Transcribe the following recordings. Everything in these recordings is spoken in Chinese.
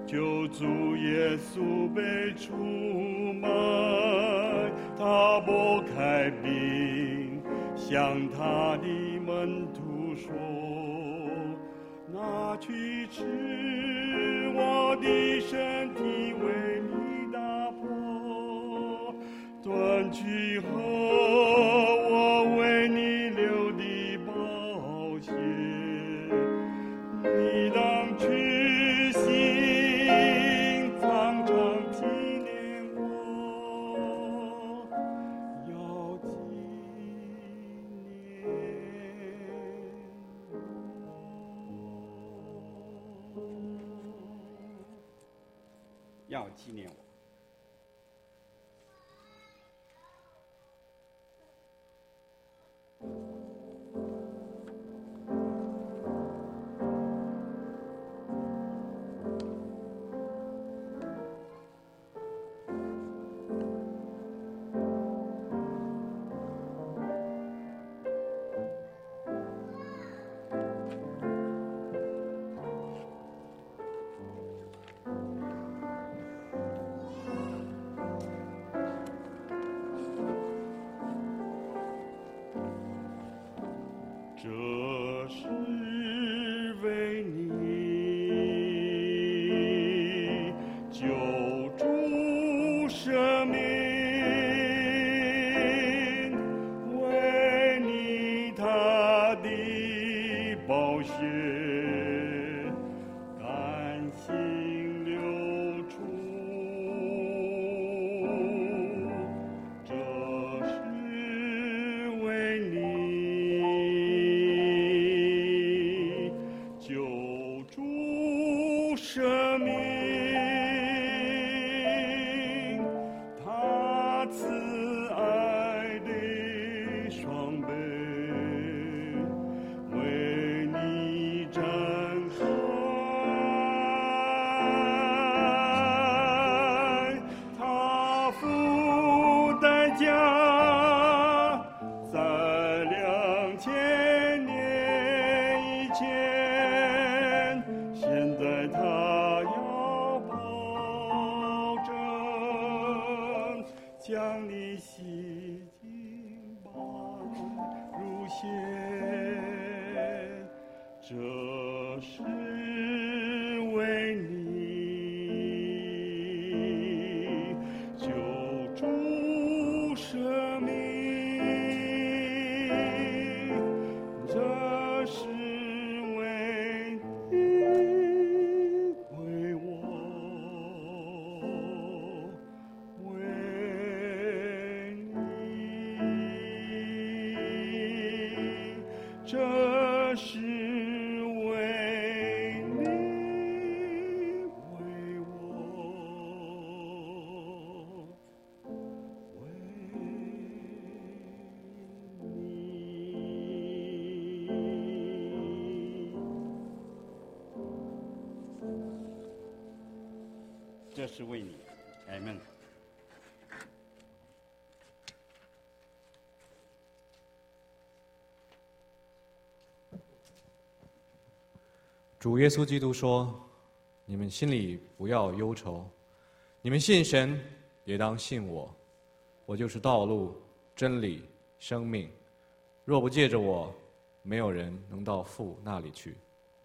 救主耶稣被出卖，他拨开饼，向他的门徒说：拿去吃，我的身体为你打破，断去后我为你流的宝血，你当去行，常常纪念我，要纪念我，要纪念我。这是为你救主生命，为你他的宝血甘心流出，这是为你救主生命，他慈爱的双臂为你展开，他付代价在2000年以前，现在他要保证将你洗净白如雪，这是为你救主生命，这是为你，为我，为你，这是为你，为我，为你，这是为你。阿们。 主耶稣基督说：“你们心里不要忧愁，你们信神，也当信我。我就是道路、真理、生命。若不借着我，没有人能到父那里去。”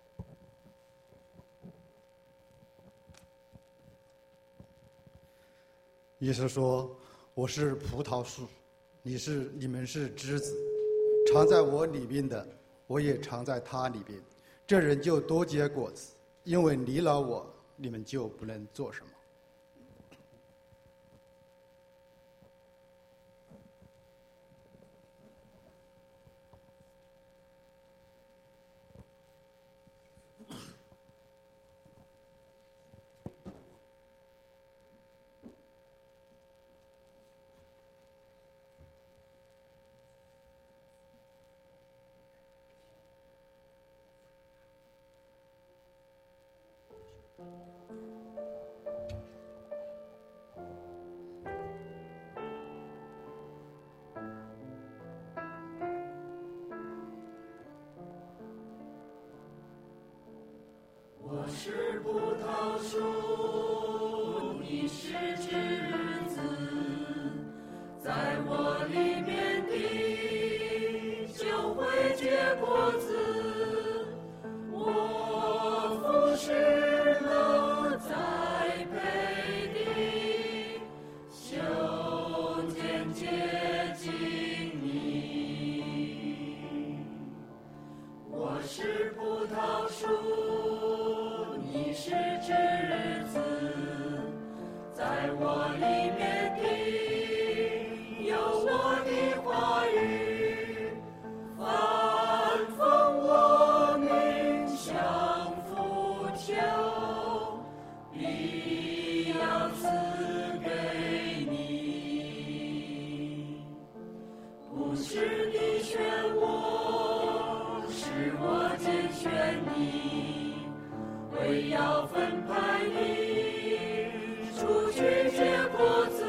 耶稣说：“我是葡萄树，你们是枝子，常在我里边的，我也常在他里边。这人就多结果子，因为离了我，你们就不能做什么。” 我是是葡萄树，你是枝子，在我里面的就会结果子。我服侍了栽培的，修剪接近你。我是葡萄树，你是枝子，在我里面的有我的话语，反奉我名相呼求，必要赐给你。不是你选我，是我拣选你，为要分派你出去结果子，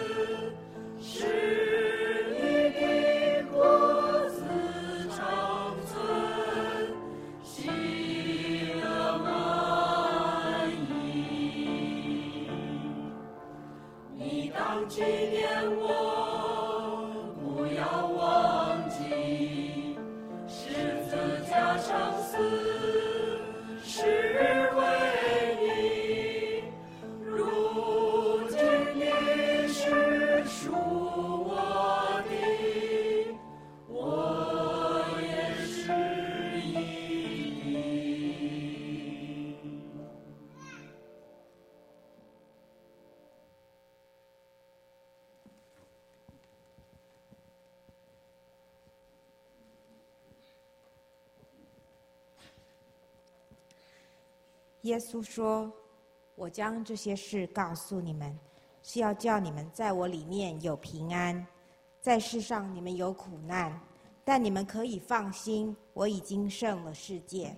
使你的果子长存，喜乐满溢。你当纪念我，不要忘记十字架上死，是为你。如今你是属我的，我也是一的。 耶稣说：“我将这些事告诉你们，是要叫你们在我里面有平安。在世上你们有苦难，但你们可以放心，我已经胜了世界。”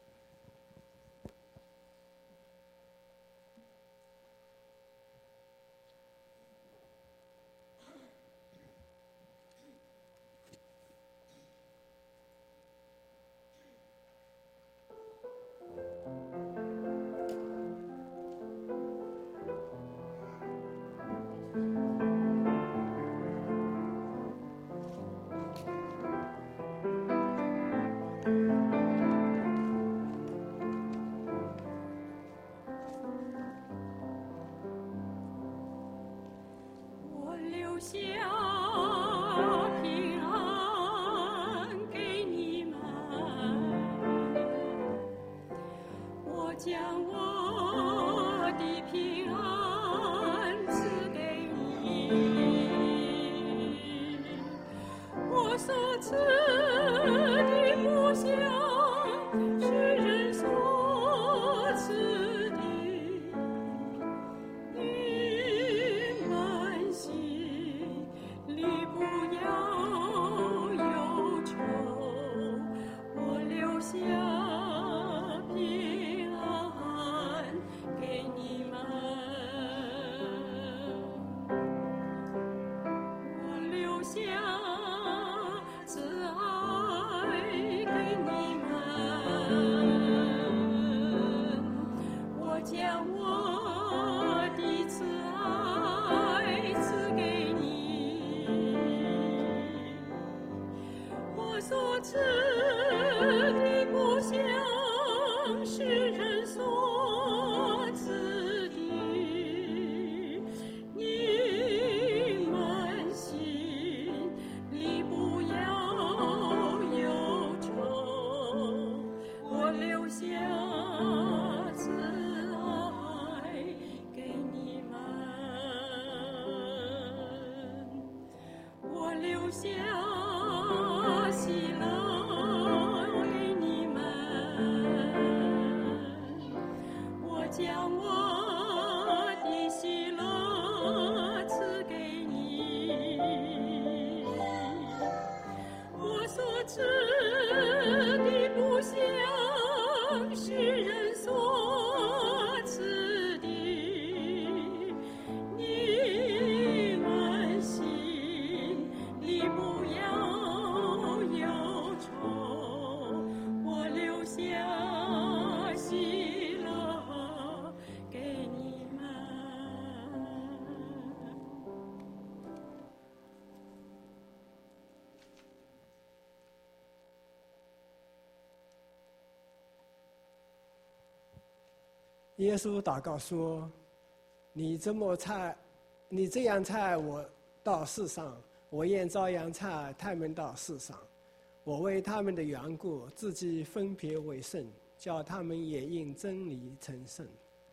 我留下平安给你们，我将我的平安赐给你，我所赐的不像世人所赐的。你满心里不要忧愁，我留下平安给你们，我留下慈爱给你们，我将我的慈爱赐给你，我所赐的不像世人所赐的，你满心里不要忧愁，我留下慈爱给你们，我留下喜乐给你们，我将我的喜乐赐给你，我所赐的不像世人所赐的，你满心里不要忧愁，我留下喜乐耶稣祷告说：“你这样差我到世上，我也照样差他们到世上。我为他们的缘故，自己分别为圣，叫他们也因真理成圣。”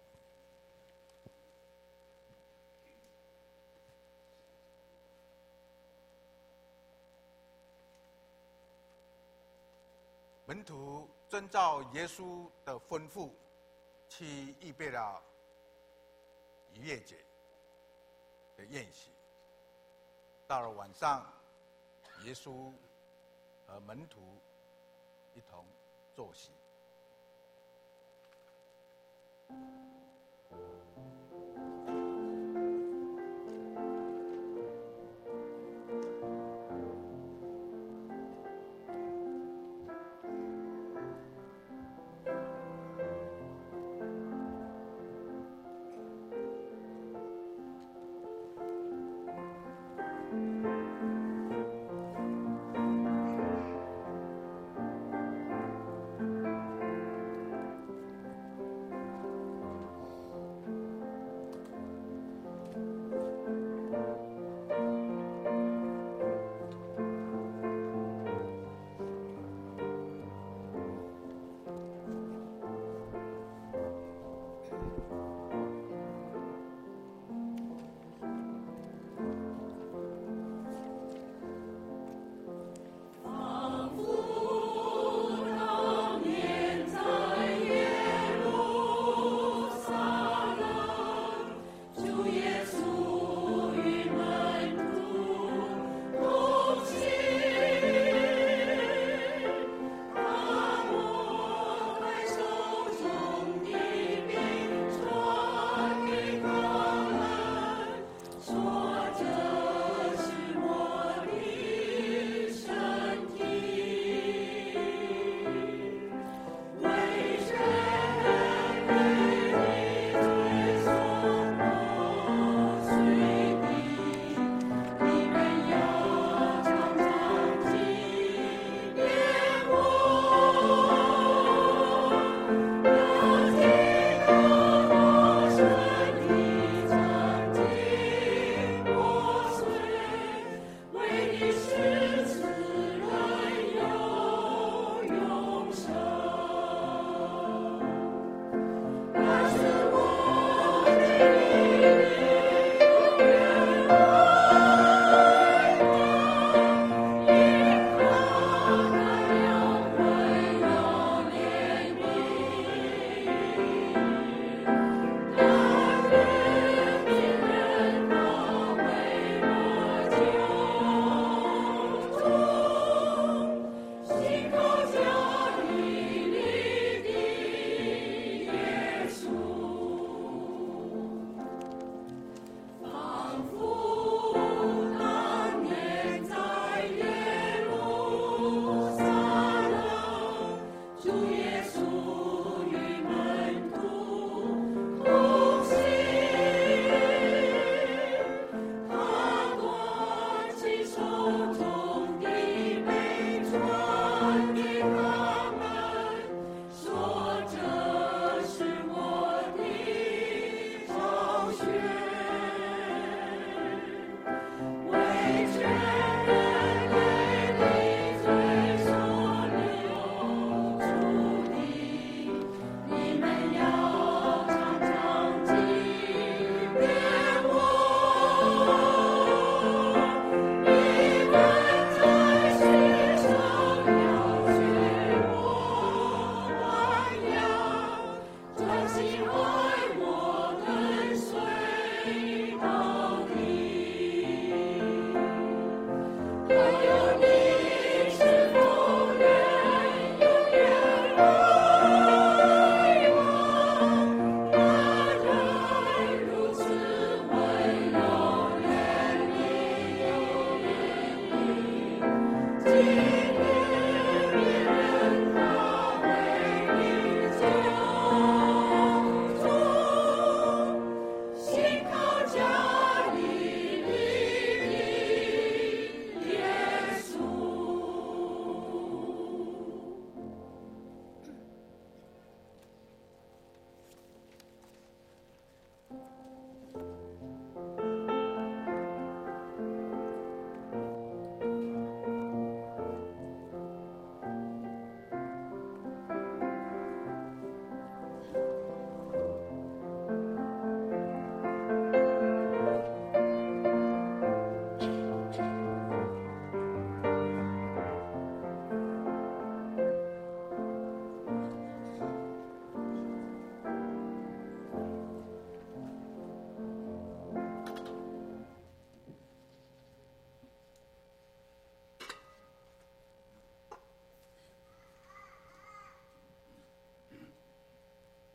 门徒遵照耶稣的吩咐，去预备了逾越节的宴席。到了晚上，耶稣和门徒一同坐席。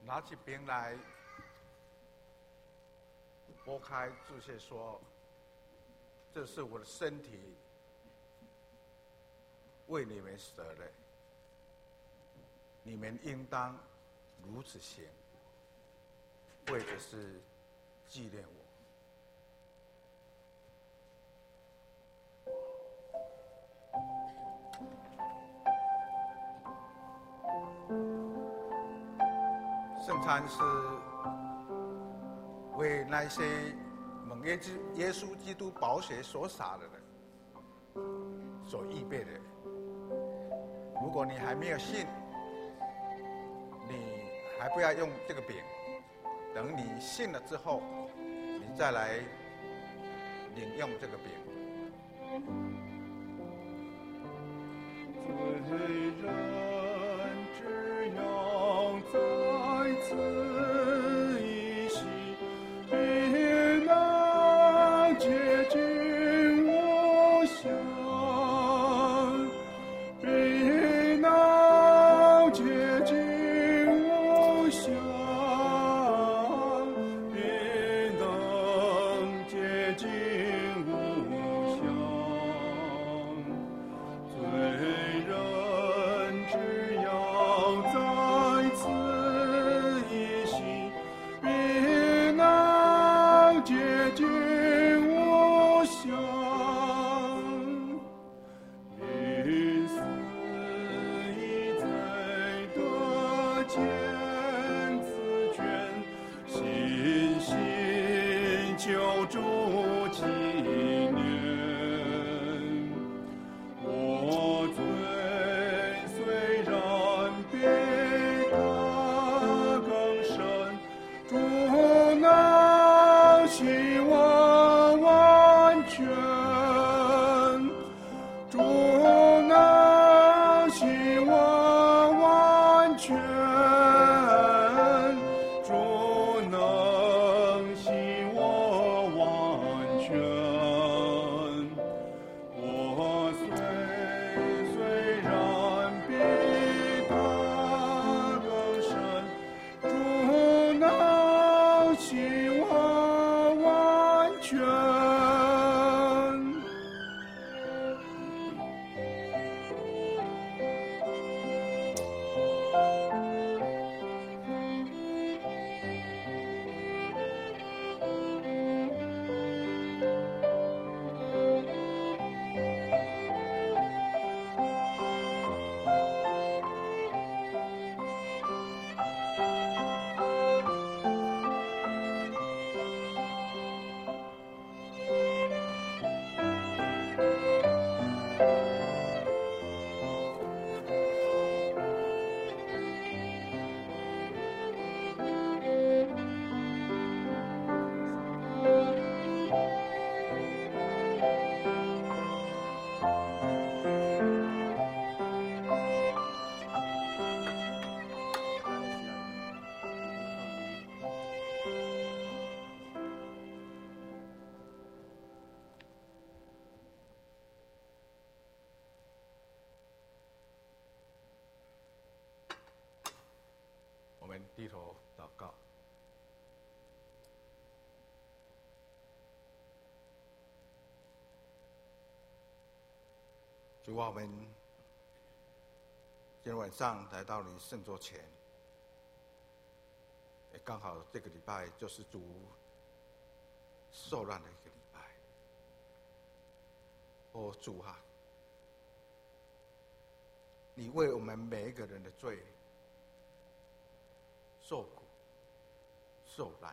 拿起饼来，拨开注解说：“这是我的身体，为你们舍的，你们应当如此行，为的是纪念我。”圣餐是为那些蒙耶稣基督宝血所洒的人所预备的。如果你还没有信，你还不要用这个饼，等你信了之后，你再来领用这个饼。 罪人只要再次一息，必能接近我乡，必能接近我乡，必能接近我乡。罪人只要再次一息，必能接近我乡。因死以罪得见此权，信心救主纪念。我罪虽然比他更深，主能洗我完全，主能洗我完全，主能洗我完全。我虽然比他更深，主能洗我完全。 我们低头祷告。主啊，我们今天晚上来到你圣桌前，也刚好这个礼拜就是主受难的一个礼拜。哦，主啊，你为我们每一个人的罪受苦受难，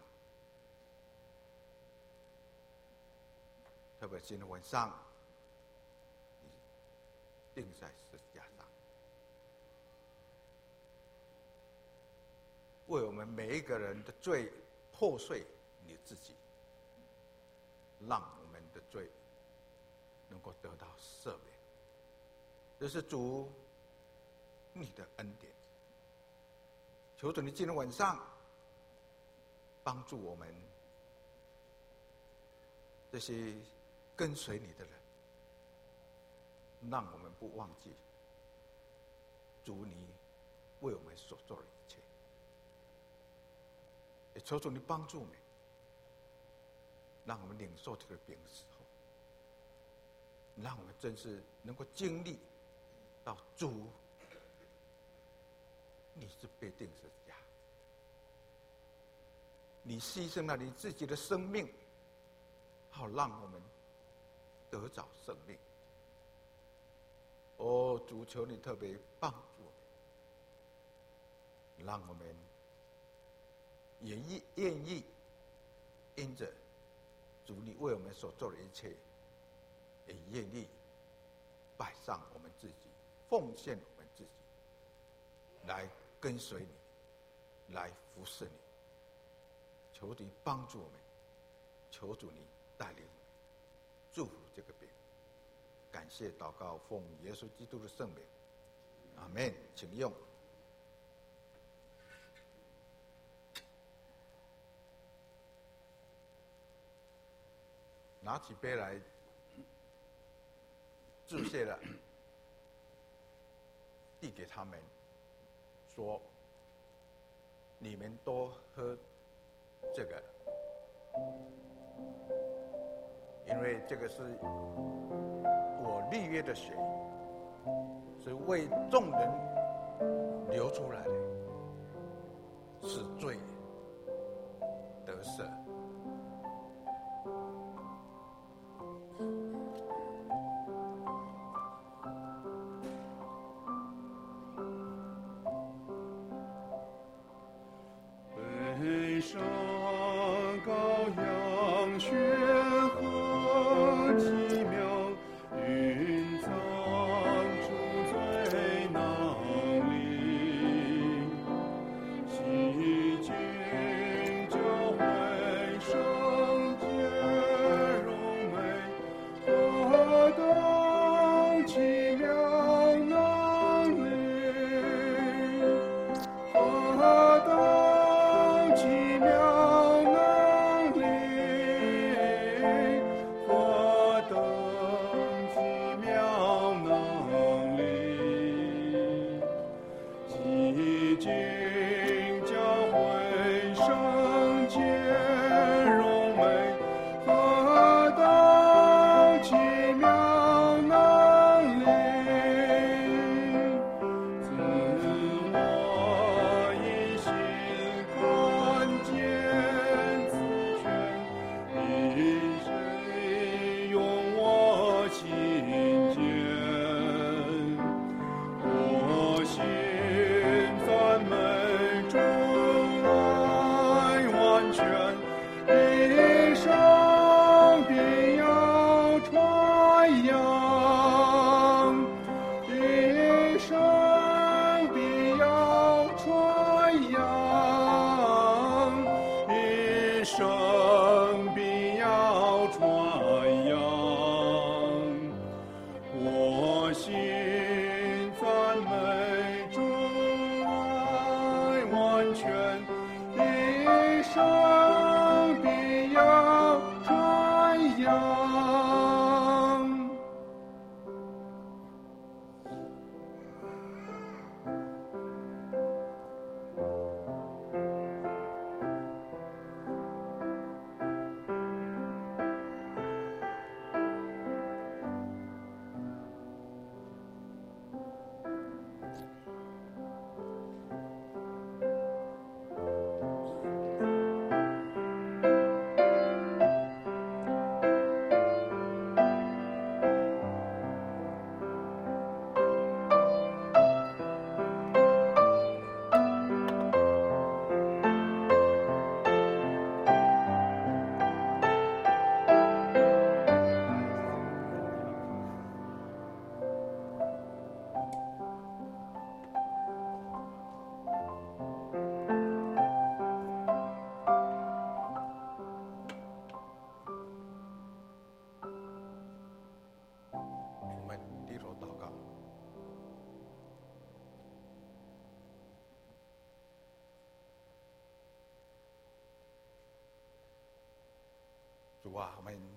特别今天晚上你钉在十字架上，为我们每一个人的罪破碎你自己，让我们的罪能够得到赦免。这是主你的恩典。求主你今天晚上帮助我们这些跟随你的人，让我们不忘记主你为我们所做的一切。 求主你帮助我们，让我们领受这个饼的时候，让我们真是能够经历到主，你是被钉十字架，你牺牲了你自己的生命，好让我们得着生命。哦，主，求你特别帮助我们，让我们也愿意因着主你为我们所做的一切，也愿意摆上我们自己，奉献我们自己，来跟随你，来服侍你。求你帮助我们，求主你带领我们，祝福这个饼。感谢祷告，奉耶稣基督的圣名，阿们。请用。拿起杯来，致谢了，递给他们，说：“你们多喝这个，因为这个是我立约的血，是为众人流出来的，使罪得赦。” 北上羔羊血和奇妙云藏出最囊里，洗净教会圣洁荣美，何等奇妙能力，何等奇妙能力，何等奇妙能力，洗净教会圣洁荣美，何等奇妙能力，自我一心看见此权，一生用我心间，我心赞美主爱完全，一生必要传扬，一生必要传扬，一生必要传扬。我心赞美主爱完全，一生必要传扬。 我们低头祷告。主啊，我们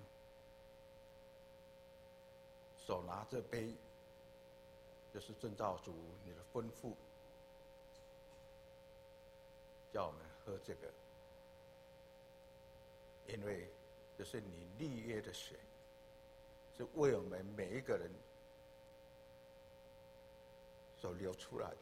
手拿这杯，就是遵照主你的吩咐，叫我们喝这个， 因为这是你立约的血，是为我们每一个人所流出来的。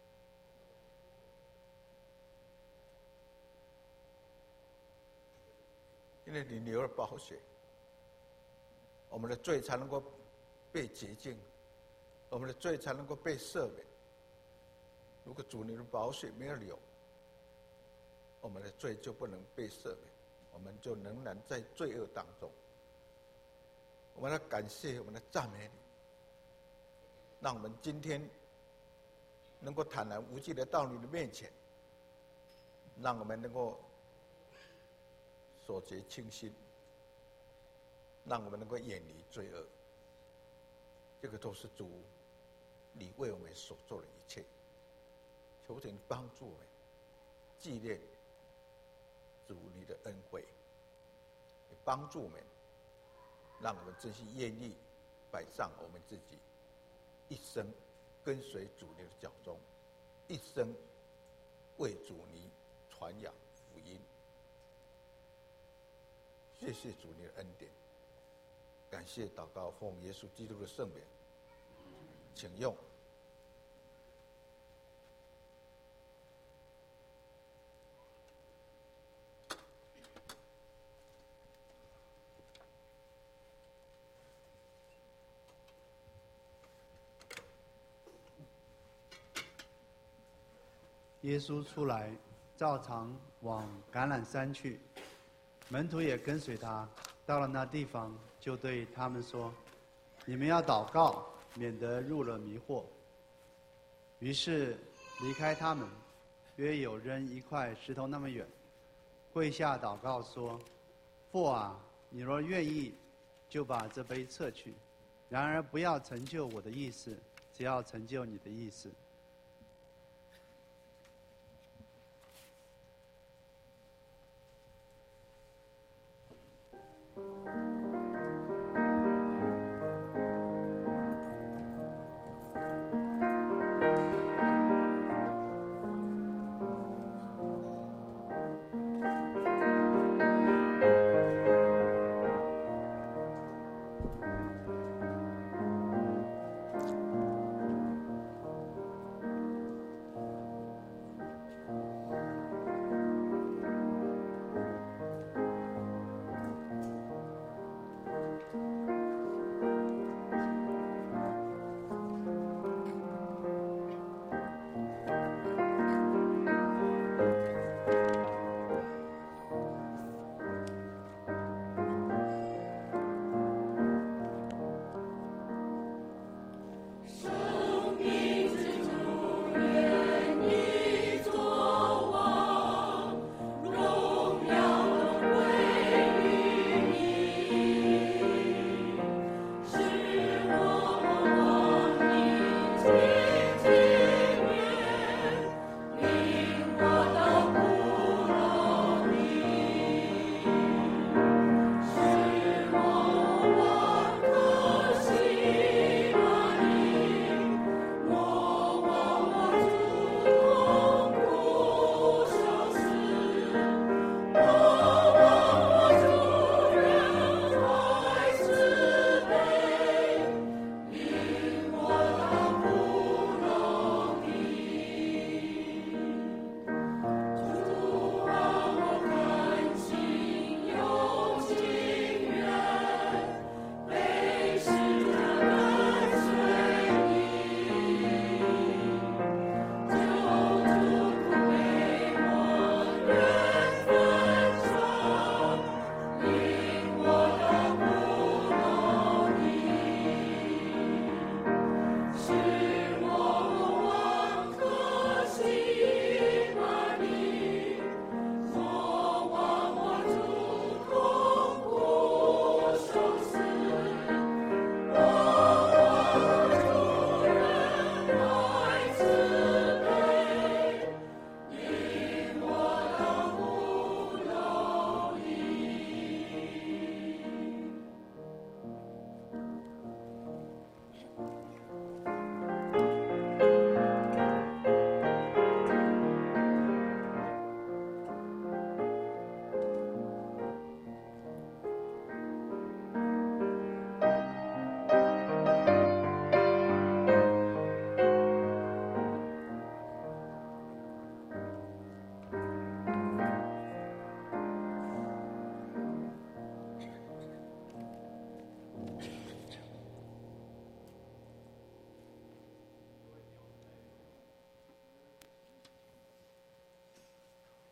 因为你流了宝血，我们的罪才能够被洁净，我们的罪才能够被赦免。如果主你的宝血没有流，我们的罪就不能被赦免，我们就仍然在罪恶当中。我们要感谢，我们的赞美你，让我们今天能够坦然无惧的到你的面前，让我们能够所洁清心，让我们能够远离罪恶。这个都是主你为我们所做的一切。求主你帮助我们纪念主你的恩惠，也帮助我们，让我们真心愿意摆上我们自己，一生跟随主你的脚踪，一生为主你传扬福音。谢谢主你的恩典，感谢祷告奉耶稣基督的圣名，请用。 耶稣出来，照常往橄榄山去，门徒也跟随他。到了那地方，就对他们说：“你们要祷告，免得入了迷惑。”于是离开他们，约有扔一块石头那么远，跪下祷告说：“父啊，你若愿意，就把这杯撤去；然而不要成就我的意思，只要成就你的意思。”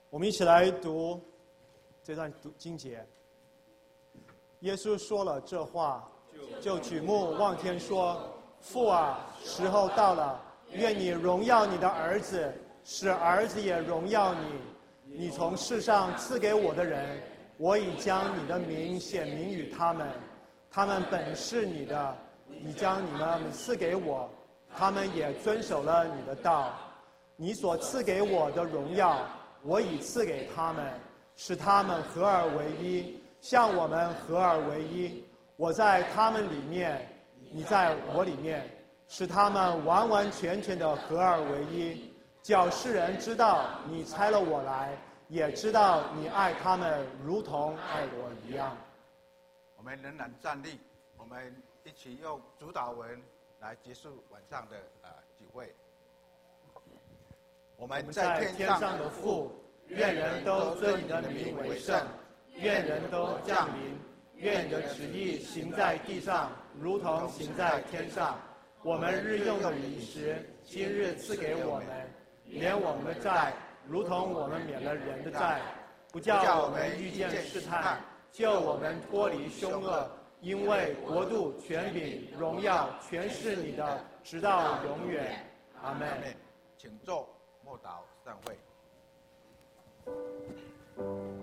我们一起来读这段经节。耶稣说了这话，就举目望天说：“父啊，时候到了，愿你荣耀你的儿子，使儿子也荣耀你。你从世上赐给我的人，我已将你的名显明于他们。他们本是你的，你将你们赐给我，他们也遵守了你的道。你所赐给我的荣耀，我已赐给他们，使他们合而为一，像我们合而为一。我在他们里面，你在我里面，使他们完完全全的合而为一，叫世人知道你差了我来，也知道你爱他们如同爱我一样。” 我们仍然站立，我们一起用主祷文来结束晚上的聚会。我们在天上的父，愿人都尊你的名为圣，愿人都降临，愿你的旨意行在地上，如同行在天上。我们日用的饮食，今日赐给我们，免我们的债，如同我们免了人的债，不叫我们遇见试探，救我们脱离凶恶。因为国度、权柄、荣耀，全是你的，直到永远。阿们。请坐，默祷散会。